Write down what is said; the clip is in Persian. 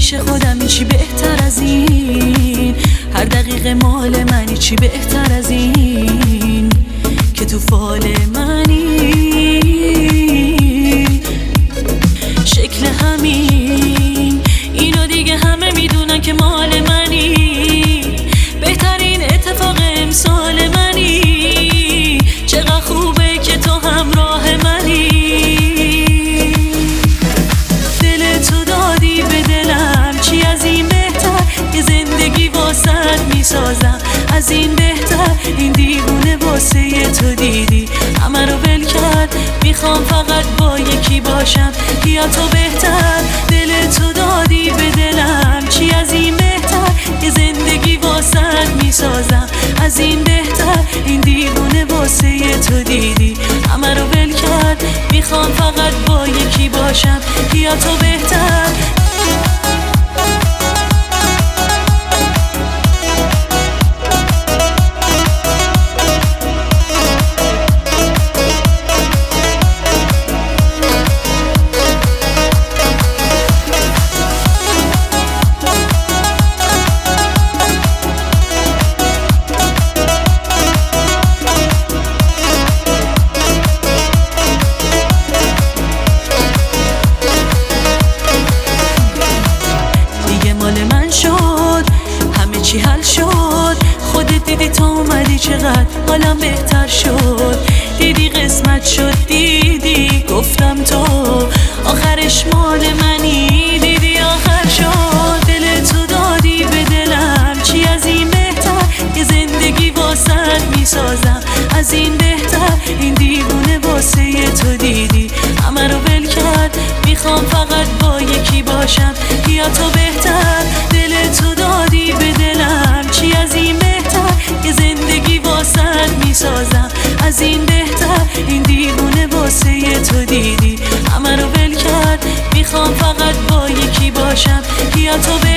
پیش خودم چی بهتر از این، هر دقیقه مال منی چی بهتر از این که تو فال منی. شکل همین اینو دیگه همه میدونن که مال منی، بهترین اتفاق امسال منی. چقدر خوبه که تو همراه منی، دل تو دادی به دلم، چی از این بهتر که زندگی واسط میسازم. از این بهتر این دیوونه واسه تو دیدی همه رو ول کرد، میخوام فقط با یکی باشم یا تو بهتر. دل تو دادی به دلم، چی از این بهتر که زندگی واسط میسازم. از این بهتر این دیوونه واسه تو دیدی همه رو ول کرد، میخوام فقط با یکی باشم یا تو بهتر. چی حل شد، خودت دیدی تا اومدی چقدر حالم بهتر شد. دیدی قسمت شد، دیدی گفتم تو آخرش مال منی، دیدی آخر شد. دل تو دادی به دلم، چی از این بهتر که زندگی واسط میسازم. از این بهتر این دیوونه واسه تو دیدی همه رو ول کرد، میخوام فقط با یکی باشم یا تو بهتر. دل تو دادی به دلم، چی از این بهتر که زندگی واسط میسازم. از این بهتر این دیوونه واسه تو دیدی همه رو ول کرد، میخوام فقط با یکی باشم یا تو بهتر.